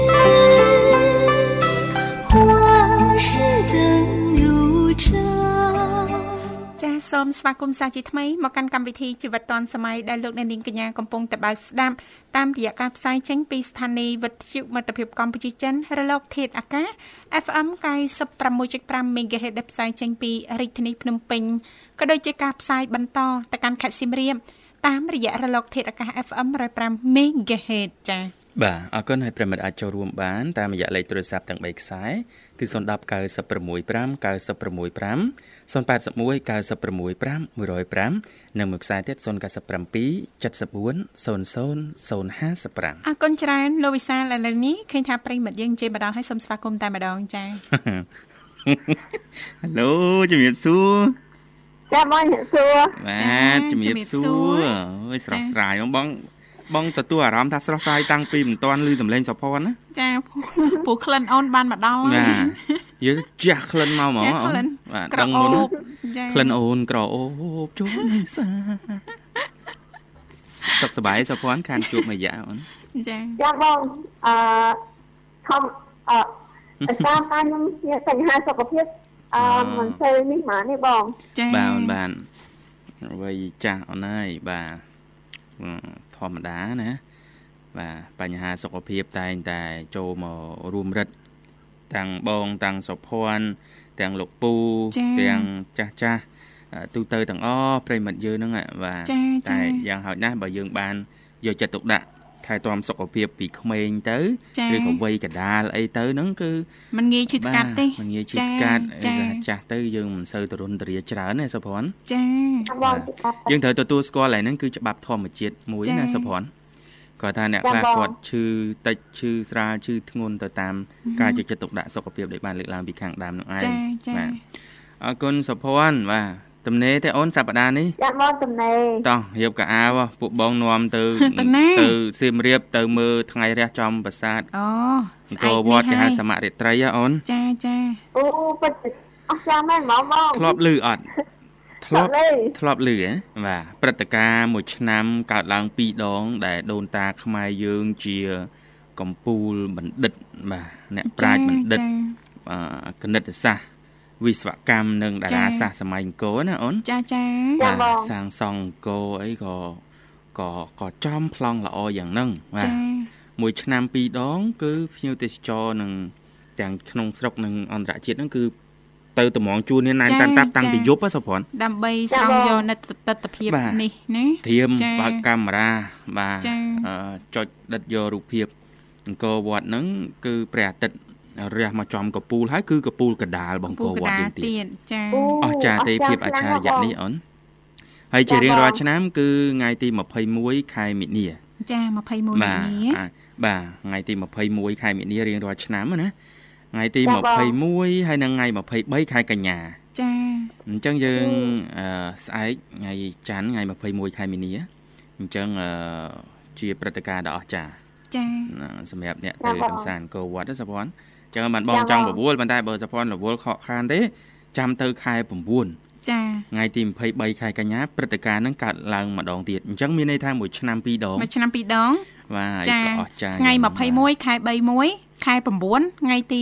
花市灯如潮ចាសូមស្វាគមន៍សាជាថ្មីមកកាន់កម្មវិធីជីវិតឌွန်សម័យដែលលោកអ្នកនាងកញ្ញាកំពុងតែបើកស្ដាប់តាមរយៈការផ្សាយចេញពីស្ថានីយ៍វិទ្យុមិត្តភាពកម្ពុជាចិនរលកធាតុអាកាស FM 96.5 MHz ដែលផ្សាយចេញពីរាជធានីភ្នំពេញក៏ដូចជាការផ្សាយបន្តទៅកាន់ខេត្តសៀមរាបតាមរយៈរលកធាតុអាកាស FM 105 MHz ចា៎បាទអរគុណហើយប្រិមិត្តអាចចូលរួមបានតាមរយៈលេខទូរស័ព្ទទាំង3ខ្សែគឺ010 965 965 081 965 105និងមួយខ្សែទៀត097 74 00 055 អរគុណច្រើនលោកវិសាលឥឡូវនេះឃើញថាប្រិមិត្តយើងជិះម្ដងហើយសូមស្វាគមន៍តែម្ដងចា៎ Hello ជំរាបសួរចាបងជំរាបសួរបាទជំរាបសួរអូយស្រស់ស្រាយបងទទួលអារម្មណ៍ថាស្រស់ស្រាយតាំងពីមិនទាន់ឮសំឡេងសុភ័ណ្ឌណាចាព្រោះក្លិនអូនបានមកដល់ហើយយើងជះក្លិនមកហ្មងបាទដឹងមុនក្លិនអូនក្រអូបជួបនៅសាសុខសប្បាយសុភ័ណ្ឌខានជួបមួយយ៉ាអូនចាបងខំតាមខ្ញុំមានបញ្ហាសុខភាពមិនសូវនេះម៉ានេះបងចាបានវ័យចាស់អូនហើយបាទធម្មតាណាបាទបញ្ហាសុខភាពតែងតែចូលមករួមរិទ្ធទាំងបងទាំងសុភ័ណ្ឌទាំងលោកពូទាំងចាស់ទូទៅទាំងប្រិមិត្តយើងហ្នឹងបាទតែយ៉ាងហោចណាស់បើយើងបានយកចិត្តទុកដាក់ថែទាំសុខភាពពីក្មេងទៅឬក៏វ័យកណ្ដាលអីទៅហ្នឹងគឺมันងាយឈឺស្កាត់ទេมันងាយឈឺស្កាត់ចាស់ទៅយើងមិនសូវទរុនទរាច្រើនណាសុភ័ណ្ឌចាយើងត្រូវទទួលស្គាល់ហ្នឹងគឺច្បាប់ធម្មជាតិមួយណាសុភ័ណ្ឌគាត់ថាអ្នកខ្លះគាត់ឈឺតិចឈឺស្រាលឈឺធ្ងន់ទៅតាមការយកចិត្តទុកដាក់សុខភាពដែលបានលើកឡើងពីខាងដើមនោះឯងបាទអរគុណសុភ័ណ្ឌបាទតំណេទេអូនសប្តាហ៍នេះចាបងតំណេតោះរៀបកៅអៅពួកបងនាំទៅសៀមរាបទៅមើលថ្ងៃរះចំប្រាសាទអង្គរវត្តគេហៅសមរិត្រីអូនចាអូពិតអស់ចាំមែនបងធ្លាប់ឮអត់ធ្លាប់ឮហ៎បាទព្រឹត្តិការណ៍មួយឆ្នាំកើតឡើង2ដងដែលដូនតាខ្មែរយើងជាកំពូលបណ្ឌិតបាទអ្នកប្រាជ្ញបណ្ឌិតគណិតសាស្ត្រវិស្វកម្មនិងតារាសាស្ត្រសម័យអង្គរណាអូនចាសាងសង់អង្គរអីក៏ចំប្លង់ល្អយ៉ាងហ្នឹងបាទមួយឆ្នាំ2ដងគឺភ្ញៀវទេសចរនឹងទាំងក្នុងស្រុកនិងអន្តរជាតិហ្នឹងគឺទៅតម្រង់ជួននេះណែនតាំងពីយប់សុភ័ណ្ឌដើម្បីស្រង់យកនៅទស្សនភាពនេះណាធៀមបើកកាមេរ៉ាបាទចុចដិតយករូបភាពអង្គរវត្តហ្នឹងគឺព្រះអាទិត្យរះមកចំកពូលហើយគឺកពូលកដាលបង្គោលវត្តយើងទៀតចាអស្ចារ្យទេភាពអច្ឆរិយៈនេះអូនហើយជារៀងរាល់ឆ្នាំគឺថ្ងៃទី21ខែមិនិនាចា21មិនិនាបាទថ្ងៃទី21ខែមិនិនារៀងរាល់ឆ្នាំណាថ្ងៃទី21ហើយនិងថ្ងៃ23ខែកញ្ញាចាអញ្ចឹងយើងស្អែកថ្ងៃច័ន្ទថ្ងៃ21ខែមិនិនាអញ្ចឹងជាព្រឹត្តិការណ៍ដ៏អស្ចារ្យចាសម្រាប់អ្នកទៅកំសាន្តអង្គរវត្តសុភ័ណ្ឌចឹងបានបងចង់បបួលប៉ុន្តែបើសុភ័ណ្ឌរវល់ខកខានទេចាំទៅខែ9 ចាថ្ងៃទី23ខែកញ្ញាព្រឹត្តិការណ៍ហ្នឹងកើតឡើងម្ដងទៀតអញ្ចឹងមានន័យថាមួយឆ្នាំ2ដងមួយឆ្នាំ2ដងបាទក៏អស្ចារ្យថ្ងៃ21ខែ31ខែ9ថ្ងៃទី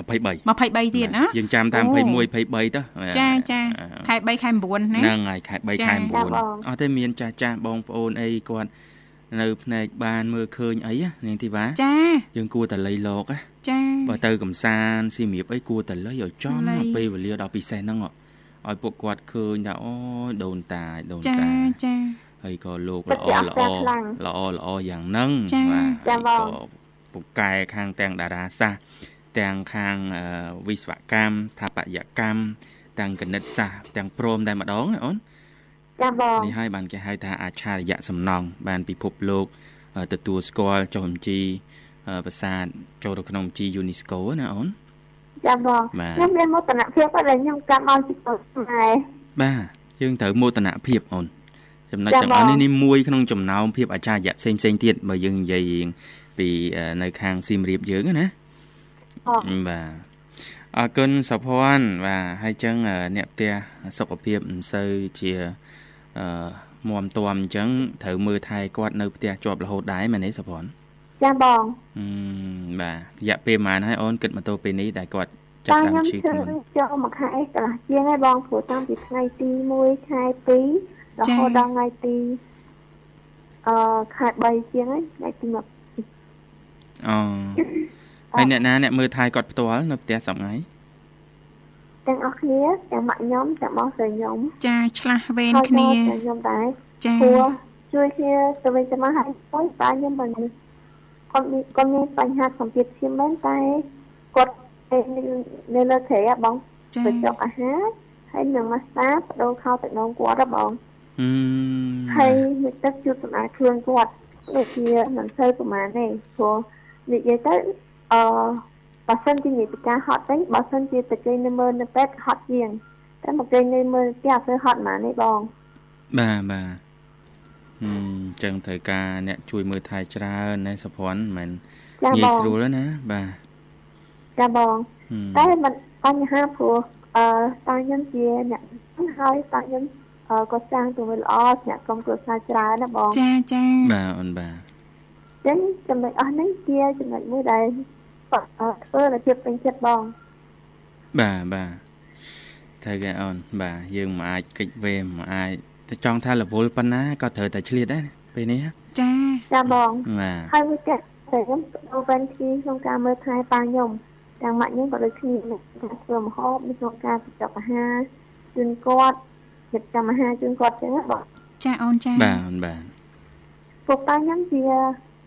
23ទៀតណាយើងចាំតាម21 23ទៅចាខែ3ខែ9ណាហ្នឹងហើយខែ3ខែ9អត់ទេមានចាស់បងប្អូនអីគាត់នៅផ្នែកបានមើលឃើញអីនាងធីវ៉ាចាយើងគួរតែលៃលោកចាបើទៅកំសាន្តសៀមរាបអីគួរតែលៃឲ្យចំពេលវេលាដល់ពិសេសហ្នឹងឲ្យពួកគាត់ឃើញថាអូដូនតាចាហើយក៏លោកល្អយ៉ាងហ្នឹងបាទក៏ពូកែខាងទាំងតារាសាស្ត្រទាំងខាងវិស្វកម្មស្ថាបត្យកម្មទាំងគណិតសាស្ត្រទាំងព្រមតែម្ដងអូនចាបងនេះហើយបានគេហៅថាអច្ឆរិយៈសំណង់បានពិភពលោកទទួលស្គាល់ចុះបញ្ជីប្រាសាទចូលទៅក្នុងបញ្ជី UNESCO ណាអូនចាបងខ្ញុំមានមោទនភាពដែលខ្ញុំកាន់ឲ្យពីខ្មែរបាទយើងត្រូវមោទនភាពអូនចំណុចទាំងអស់នេះមួយក្នុងចំណោមភាពអច្ឆរិយៈផ្សេងទៀតបើយើងនិយាយពីនៅខាងសៀមរាបយើងណាបាទអរគុណសុភ័ណ្ឌបាទហើយចឹងអ្នកផ្ទះសុខភាពមិនសូវជាមាំទាំអញ្ចឹងត្រូវមើលថែគាត់នៅផ្ទះជាប់រហូតដែរមែនទេសុភ័ណ្ឌចាបងបាទរយៈពេលប៉ុន្មានហើយអូនគិតមកទល់ពេលនេះដែលគាត់ចាប់តាមឈឺធ្ងន់ចូលមួយខែកន្លះជាងហើយបងព្រោះតាំងពីថ្ងៃទី1ខែ2រហូតដល់ថ្ងៃទីខែ3ជាងហើយថ្ងៃទី1 ហើយអ្នកមើលថែគាត់ផ្ទាល់នៅផ្ទះសប្ងៃទាំងអស់គ្នាទាំងម៉ាក់ខ្ញុំទាំងបងស្រីខ្ញុំចាឆ្លាស់វេនគ្នាខ្ញុំដែរចាជួយគ្នាទៅវិញទៅមកហើយបងតាខ្ញុំមិនគាត់មានបញ្ហាសម្ពាធឈាមមែនតែគាត់នៅលើត្រេះបងទៅចុកអាហារហើយនឹងម៉ាស្តាបដូរខោទឹកនោមគាត់បងហើយមួយទឹកជួយសម្អាតខ្លួនគាត់ដូចជាមិនសូវប្រហែលទេព្រោះនិយាយទៅបើសិនជានិយាយពីការហត់វិញបើសិនជាទៅគេនៅមើលនៅពេទ្យហត់ជាងតែមកគេនៅមើលគេអត់ទៅហត់ហ្មងទេបងបាទចឹងត្រូវការអ្នកជួយមើលថែច្រើនណាសុភ័ណ្ឌមិនងាយស្រួលណាបាទចាបងតែមិនបញ្ហាព្រោះតាខ្ញុំជាអ្នកហើយតាខ្ញុំក៏សាងទៅល្អអ្នកក្រុមគ្រួសារច្រើនណាបងចាបាទអូនបាទចឹងចំណុចអស់នេះជាចំណុចមួយដែលធ្វើឲ្យភាពពេញចិត្តបងបាទត្រូវគេអូនបាទយើងមិនអាចកិច្ចវេមិនអាចតែចង់ថារវល់ប៉ុណ្ណាក៏ត្រូវតែឆ្លៀតដែរពេលនេះចាបងបាទហើយមួយទៀតខ្ញុំដូរវ៉ាន់ទីក្នុងការមើលថែប៉ាខ្ញុំទាំងម៉ាក់ខ្ញុំក៏ដូចគ្នាការធ្វើម្ហូបក្នុងការប្រកបអាហារជូនគាត់ជិតចាំអាហារជូនគាត់ចឹងបងចាអូនចាបាទអូនបាទពួកប៉ាខ្ញុំជា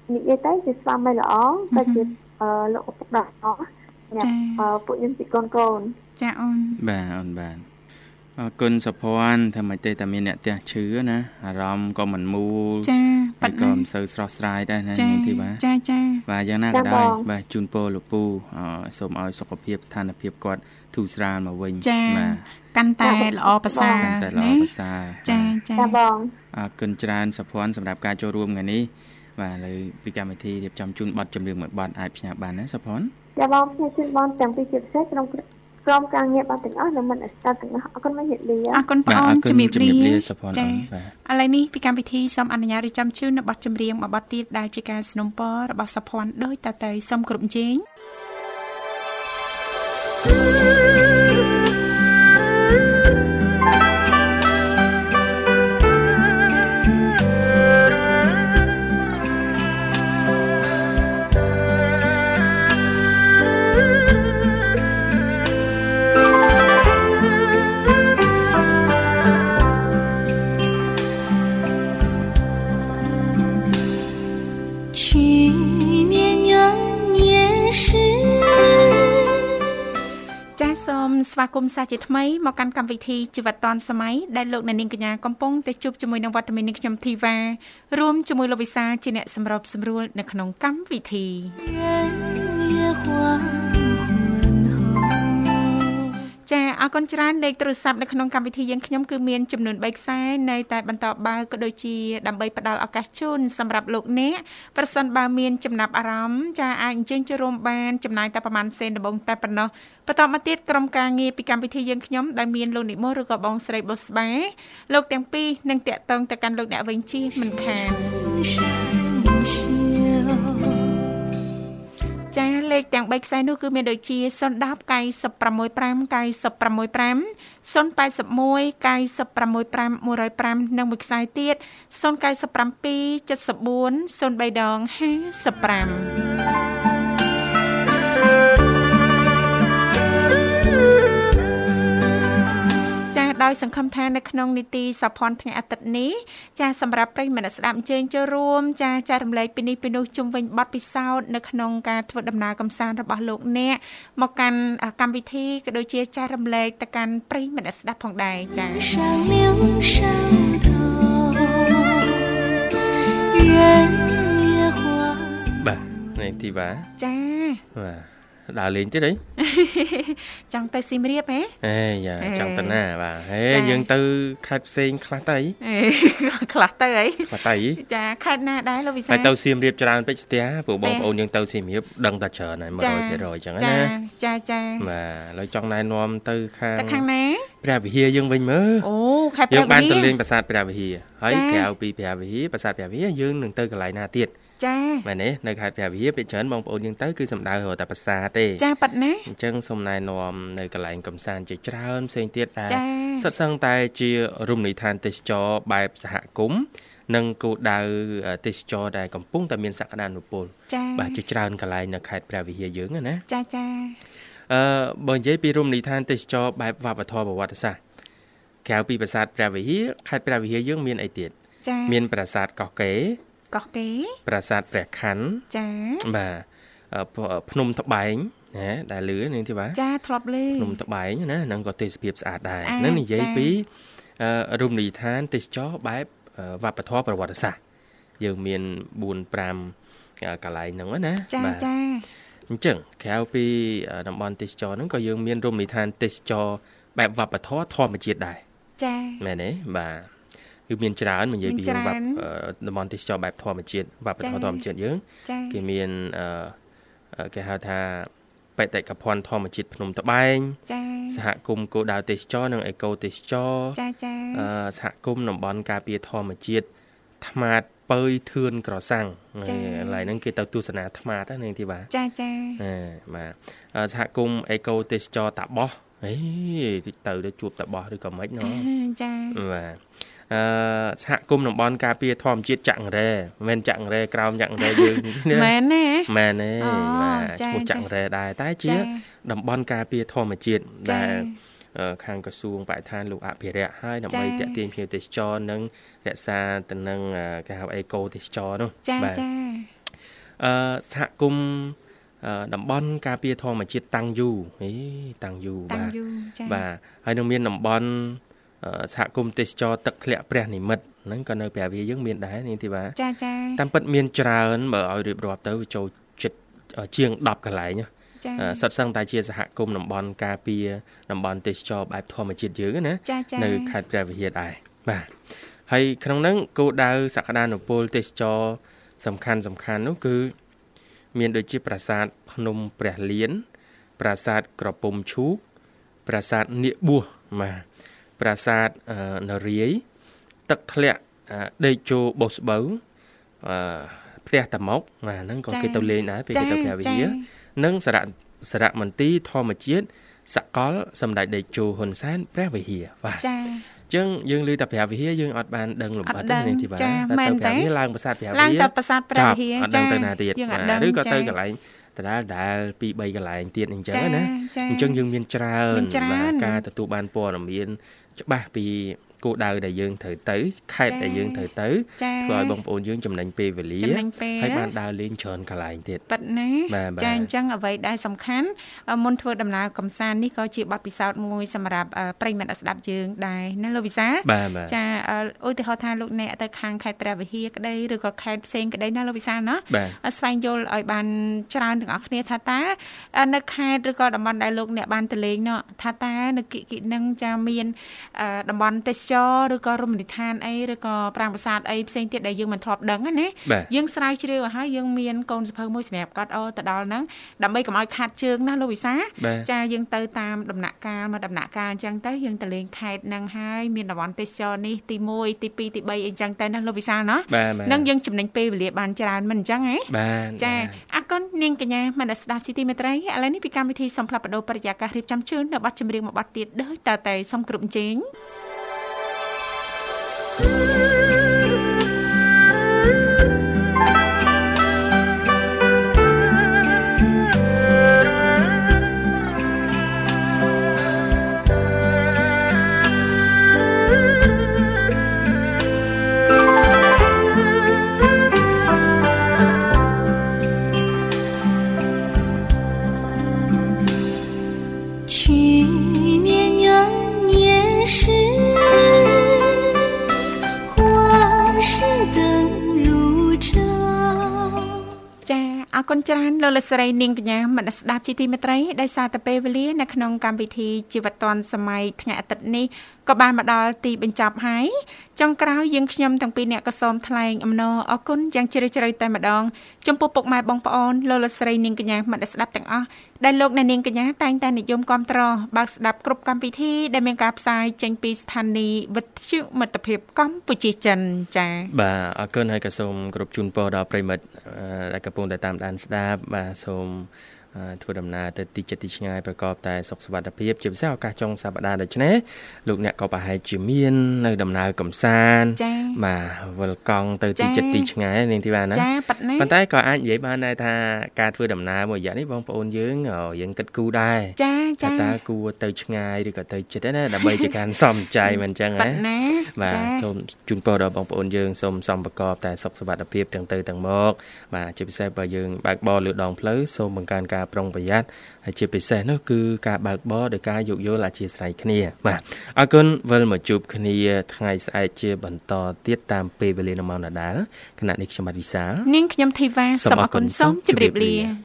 និយាយទៅជាស្វាមីល្អក៏ជាលោកឪពុកដ៏ល្អពួកខ្ញុំពីកូនចាអូនបាទអូនបាទអរគុណសុភ័ណ្ឌថាមិនទេតែមានអ្នកផ្ទះឈឺណាអារម្មណ៍ក៏មិនមូលចាហើយក៏មិនសូវស្រស់ស្រាយដែរណានាងធីវ៉ាចាបាទយ៉ាងណាក៏ដោយបាទជូនពរលោកពូសូមឲ្យសុខភាពស្ថានភាពគាត់ធូរស្រាលមកវិញបាទកាន់តែល្អប្រសើរណាចាបងអរគុណច្រើនសុភ័ណ្ឌសម្រាប់ការចូលរួមថ្ងៃនេះបាទលើពីកម្មវិធីរៀបចំជូនប័ណ្ណចម្រៀងមួយប័ណ្ណអាចផ្ញើបានណាសុភ័ណ្ឌចាបងផ្ញើជូនប័ណ្ណទាំងពីរជាពិសេសក្រុមការងារបានទាំងអស់និងមិនស្ដាប់ទាំងអស់អរគុណមកនិយាយលាអរគុណបងអូនជំរាបលាសុភ័ណ្ឌបាទឥឡូវនេះពីកម្មវិធីសូមអនុញ្ញាតរៀបចំជូននៅប័ណ្ណចម្រៀងមួយប័ណ្ណទៀតដែលជាការสนับสนุนរបស់សុភ័ណ្ឌដោយតទៅសូមគ្រប់ជេងស្វាគមន៍សាជាថ្មីមកកាន់កម្មវិធីជីវិតឌွန်សម័យដែលលោកអ្នកនាងកញ្ញាកំពុងតែជួបជាមួយនឹងវត្តមាននាងខ្ញុំធីវ៉ារួមជាមួយលោកវិសាជាអ្នកសម្របសម្រួលនៅក្នុងកម្មវិធីចាអរគុណច្រើនលេខទូរស័ព្ទនៅក្នុងកម្មវិធីយើងខ្ញុំគឺមានចំនួន3ខ្សែនៅតែបន្តបើក៏ដូចជាដើម្បីផ្ដល់ឱកាសជូនសម្រាប់លោកអ្នកប្រសិនបើមានចំណាប់អារម្មណ៍ចាអាចអញ្ជើញចូលរួមបានចំណាយតែប្រហែលសេនដំបងតែប៉ុណ្ណោះបន្តមកទៀតក្រុមការងារពីកម្មវិធីយើងខ្ញុំដែលមានលោកនិមលឬក៏បងស្រីបុស្បាលោកទាំងពីរនឹងតាក់ទងទៅកាន់លោកអ្នកវិញជិះមិនខានចាលេខទាំង3ខ្សែនោះគឺមានដូចជា010 965 965 081 965 105និងមួយខ្សែទៀត097 74 03ដង55ដោយសង្ឃឹមថានៅក្នុងនីតិសភ័ណ្ឌថ្ងៃអាទិត្យនេះចាសម្រាប់ប្រិយមិត្តស្ដាប់អញ្ជើញចូលរួមចារំលែកពីនេះពីនោះជុំវិញបទពិសោធន៍នៅក្នុងការធ្វើដំណើរកម្សាន្តរបស់លោកអ្នកមកកាន់កម្មវិធីក៏ដូចជាចារំលែកទៅកាន់ប្រិយមិត្តស្ដាប់ផងដែរចាបាទនេះទីវ៉ាចាបាទដើរលេងទៀតអីចង់ទៅសៀមរាបហ៎យ៉ាចង់ទៅណាបាទយើងទៅខេត្តផ្សេងខ្លះទៅខ្លះទៅអីចាខេត្តណាដែរលោកវិសាទៅសៀមរាបច្រើនពេកស្ទះព្រោះបងប្អូនយើងទៅសៀមរាបដឹងតែច្រើនហើយ 100% អញ្ចឹងណាចាបាទឥឡូវចង់ណែនាំទៅខាងណាព្រះវិហារយើងវិញមើលអូខេត្តព្រះវិហារយើងបានទៅលេងប្រាសាទព្រះវិហារហើយក្រៅពីព្រះវិហារប្រាសាទព្រះវិហារយើងនឹងទៅកន្លែងណាទៀតចាមែនទេនៅខេត្តព្រះវិហារពេលច្រើនបងប្អូនយើងទៅគឺសំដៅរកតែប្រាសាទទេចាប៉ាត់ណាអញ្ចឹងសូមណែនាំនៅកន្លែងកំសាន្តជាច្រើនផ្សេងទៀតតែសិតសឹងតែជារមណីយដ្ឋានទេសចរបែបសហគមន៍និងគោលដៅទេសចរដែលកំពុងតែមានសក្តានុពលបាទជាច្រើនកន្លែងនៅខេត្តព្រះវិហារយើងណាចាបើនិយាយពីរមណីយដ្ឋានទេសចរបែបវប្បធម៌ប្រវត្តិសាស្ត្រក្រៅពីប្រាសាទព្រះវិហារខេត្តព្រះវិហារយើងមានអីទៀតមានប្រាសាទកោះកេរប្រាសាទព្រះខ័នចាបាទភ្នំត្បែងណាដែលលឺនាងទីបាទចាធ្លាប់លឺភ្នំត្បែងណាហ្នឹងក៏ទេសភាពស្អាតដែរនឹងនិយាយពីរមណីយដ្ឋានទេសចរបែបវប្បធម៌ប្រវត្តិសាស្ត្រយើងមាន 4-5 កន្លែងហ្នឹងណាចាអញ្ចឹងក្រៅពីតំបន់ទេសចរហ្នឹងក៏យើងមានរមណីយដ្ឋានទេសចរបែបវប្បធម៌ធម្មជាតិដែរចាមែនទេបាទគឺមានច្រើននិយាយពីយើងតំបន់ទេសចរបែបធម្មជាតិវប្បធម៌ធម្មជាតិយើងគេមានគេហៅថាបេតិកភណ្ឌធម្មជាតិភ្នំត្បែងសហគមន៍គោលដៅទេសចរនិងអេកូទេសចរសហគមន៍តំបន់ការពារធម្មជាតិថ្មាតពើយធឿនក្រសាំងកន្លែងហ្នឹងគេទៅទស្សនាថ្មាតណានាងទីបាទចាបាទសហគមន៍អេកូទេសចរតាបោះទៅជួបតាបោះឬក៏មិនណ៎ចាបាទសហគមន៍តំបន់ការពារធម្មជាតិចាក់រ៉ែមិនមែនចាក់រ៉ែក្រោមចាក់រ៉ែយើងមែនទេបាទឈ្មោះចាក់រ៉ែដែរតែជាតំបន់ការពារធម្មជាតិដែលខាងក្រសួងបរិស្ថានលោកអភិរក្សហើយដើម្បីទាក់ទាញភ្ញៀវទេសចរនិងរក្សាទៅនឹងគេហៅអេកូទេសចរនោះចាសហគមន៍តំបន់ការពារធម្មជាតិតាំងយូតាំងយូបាទហើយនឹងមានតំបន់សហគមន៍ទេសចរទឹកធ្លាក់ព្រះនិមិត្តហ្នឹងក៏នៅព្រះវិហារយើងមានដែរនាងធីវ៉ាចាតាមពិតមានច្រើនបើឲ្យរៀបរាប់ទៅចូលចិត្តជាង10កន្លែងសិតសឹងតែជាសហគមន៍តំបន់ការពារតំបន់ទេសចរបែបធម្មជាតិយើងណានៅខេត្តព្រះវិហារដែរបាទហើយក្នុងហ្នឹងគោលដៅសក្តានុពលទេសចរសំខាន់នោះគឺមានដូចជាប្រាសាទភ្នំព្រះលៀនប្រាសាទក្រពុំឈូកប្រាសាទនាគបួសបាទប្រាសាទនរាយទឹកធ្លាក់ដេកជោបោះស្បូវផ្ទះតាមុកបាទហ្នឹងក៏គេទៅលេងដែរពេលគេទៅព្រះវិហារនិងសារមន្ទីរធម្មជាតិសកលសម្ដេចតេជោហ៊ុនសែនព្រះវិហារបាទចាចឹងយើងឮតែព្រះវិហារយើងអត់បានដឹងលម្អិតទេនេះទីបាទតែទៅព្រះវិហារឡើងប្រាសាទព្រះវិហារឡើងទៅប្រាសាទព្រះវិហារចាអត់ដឹងទៅណាទៀតឬក៏ទៅកន្លែងដែល 2-3 កន្លែងទៀតអញ្ចឹងណាអញ្ចឹងយើងមានច្រើនបាទការទទួលបានព័ត៌មានច្បាស់ពីគោលដៅដែលយើងត្រូវទៅខេត្តដែលយើងត្រូវទៅធ្វើឲ្យបងប្អូនយើងចំណេញពេលវេលាហើយបានដើរលេងច្រើនកន្លែងទៀតប៉ិតណាចាអញ្ចឹងអ្វីដែលសំខាន់មុនធ្វើដំណើរកំសាន្តនេះក៏ជាបទពិសោធន៍មួយសម្រាប់ប្រិយមិត្តស្ដាប់យើងដែរណាលោកវិសាចាឧទាហរណ៍ថាលោកអ្នកទៅខាងខេត្តព្រះវិហារក្តីឬក៏ខេត្តផ្សេងក្តីណាលោកវិសាណាស្វែងយល់ឲ្យបានច្រើនទាំងអស់គ្នាថាតើនៅខេត្តឬក៏តំបន់ដែលលោកអ្នកបានទៅលេងនោះថាតើនៅគិនឹងចាមានតំបន់ទេសចរឬក៏រមណីយដ្ឋានអីឬក៏ប្រាង្គប្រាសាទអីផ្សេងទៀតដែលយើងមិនធ្លាប់ដឹងណាយើងស្រាវជ្រាវឲ្យហើយយើងមានកូនសភៅមួយសម្រាប់កត់ទៅដល់ហ្នឹងដើម្បីកុំឲ្យខាតជើងណាលោកវិសាចាយើងទៅតាមដំណាក់កាលមកដំណាក់កាលអញ្ចឹងទៅយើងទៅលេងខេត្តហ្នឹងហើយមានតំបន់ទេសចរនេះទី1ទី2ទី3អីចឹងទៅណាលោកវិសាណានឹងយើងចំណេញពេលវេលាបានច្រើនមិនអញ្ចឹងហ៎ចាអរគុណនាងកញ្ញាមនស្ដាប់ជាទីមេត្រីឥឡូវនេះពីកម្មវិធីសំផ្លាប់បដោបរិយាកាសរៀបចំជូននៅប័ណ្ណចម្រៀងមួយប័ណ្ណទៀតដោយតតែសូមគ្រប់អញ្ជើញអរគុណច្រើនលោកលស្រីនាងកញ្ញាមនស្ដាប់ជាទីមេត្រីដោយសារតែពេលវេលានៅក្នុងកម្មវិធីជីវិតឌွန်សម័យថ្ងៃអាទិត្យនេះក៏បានមកដល់ទីបញ្ចប់ហើយចុងក្រោយយើងខ្ញុំទាំងពីរអ្នកក៏សូមថ្លែងអំណរអគុណយ៉ាងជ្រាលជ្រៅតែម្ដងចំពោះពុកម៉ែបងប្អូនលោកលស្រីនាងកញ្ញាមនស្ដាប់ទាំងអស់ដែលលោកអ្នកនាងកញ្ញាតែងតែនិយមគាំទ្របើកស្ដាប់គ្រប់កម្មវិធីដែលមានការផ្សាយចេញពីស្ថានីយ៍វិទ្យុមិត្តភាពកម្ពុជាចិនចា៎បាទអរគុណហើយក៏សូមគ្រប់ជូនពរដល់ប្រិមិត្តដែលកំពុងតែតាមដានស្ដាប់បាទសូមធ្វើដំណើរទៅទីចិត្តទីឆ្ងាយប្រកបតែសុខសុវត្ថិភាពជាពិសេសឱកាសចុងសប្តាហ៍ដូច្នេះលោកអ្នកក៏ប្រហែលជាមាននៅដំណើរកំសាន្តបាទវិលកង់ទៅទីចិត្តទីឆ្ងាយនាងធីវ៉ាណាប៉ុន្តែក៏អាចនិយាយបានដែរថាការធ្វើដំណើរមួយរយៈនេះបងប្អូនយើងគិតគូរដែរថាតើគួរទៅឆ្ងាយឬក៏ទៅចិត្តណាដើម្បីជាការសំចៃមិនអញ្ចឹងណាបាទសូមជូនពរដល់បងប្អូនយើងសូមសំប្រកបតែសុខសុវត្ថិភាពទាំងទៅទាំងមកបាទជាពិសេសបើយើងបើកបរលើដងផ្លូវសូមបង្កើនការប្រុងប្រយ័ត្នហើយជាពិសេសនោះគឺការបើកបរដោយការយោគយល់អធ្យាស្រ័យគ្នាបាទអរគុណវិលមកជួបគ្នាថ្ងៃស្អែកជាបន្តទៀតតាមពេលវេលានៅម៉ោងដដែលគណៈនេះខ្ញុំបាទវិសាលនាងខ្ញុំធីវ៉ាសូមអរគុណសូមជម្រាបលា